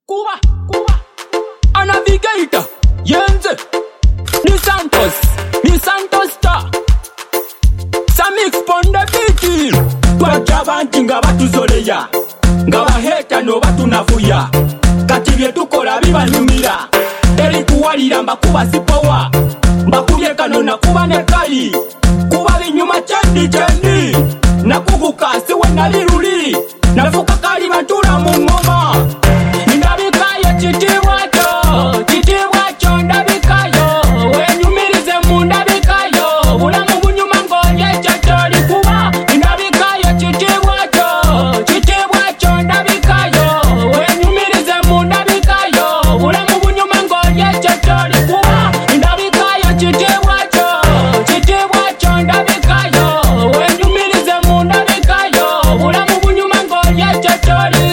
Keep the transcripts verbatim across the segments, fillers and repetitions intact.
Cuba, Cuba. A navigator, Yenze. Ni Santos, ni Santos star. Samix ponde biti. Twaja banti nga batuzoleya, nga baheta no batunavuya. Kati bye tukola bibanyumira, teri kuwalira mbakuba sipowa. Mbakubye kano nakuba ne kali, kuba binyuma chendi chendi. Nakuguka siwe nali luli, nafuka kali bantula mu ngoma. Ndabikayo chitibwacho, chitibwacho ndabikayo. Wenyumirize mu ndabikayo, bulamu bunyuma ngoye chacholi kuba. Ndabikayo chitibwacho, chitibwacho ndabikayo. Wenyumirize mu ndabikayo, bulamu bunyuma ngoye chacholi kuba. Ndabikayo chitibwacho, chitibwacho ndabikayo. Wenyumirize mu ndabikayo, bulamu bunyuma ngoye chacholi.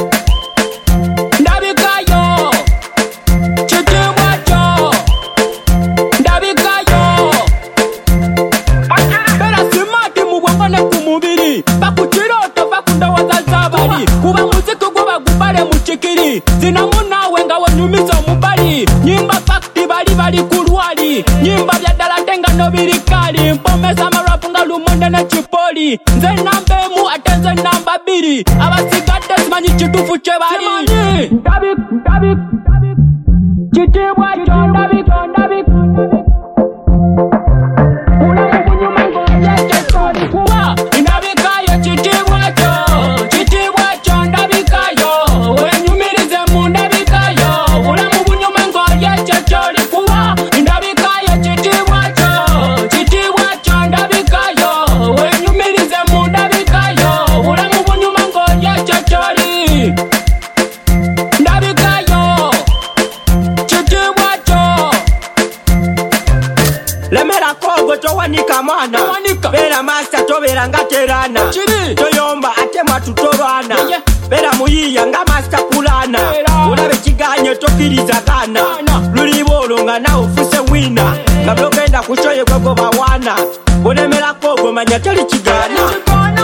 Ndabikayo, chitibwacho, ndabikayo. Bera simati mu bwongo ne ku mubiri, bakukiroto bakundowoza zabali. Kuba muziki gwo bagubale mu kikiri, zinamu nawe nga wonyumiza omubali. Nyimba fakti bali bali ku lwali, nyimba bya ddala tenga no biri kali. Mpomesa amarapu nga lumonde ne kipoli, nze namba emu ate nze namba bbiri. Abasigadde simanyi kituufu kye bali. Ndabik, ndabik, chitibwacho ndabiko, ndabiko. Bulamu bunyuma ngoye chacholi kuba. Ndabikayo chitibwacho, chitibwacho ndabikayo. Wenyumirize mu ndabikayo, bulamu bunyuma ngoye chacholi kuba. Ndabikayo chitibwacho, chitibwacho ndabikayo. Wenyumirize mu ndabikayo, bulamu bunyuma ngoye chacholi. Ndabikayo, chitibwacho. Lemera kogo towanika mwana, bera master tobera nga terana. Toyomba ate matutolwana, bera muyiya nga master kulana. Ulabe kiganye tokiriza gana, lulibolo nga nawe ufuse wina. Nga blogenda kuchoye kwego bawana, olemera kogo manya toli kigana.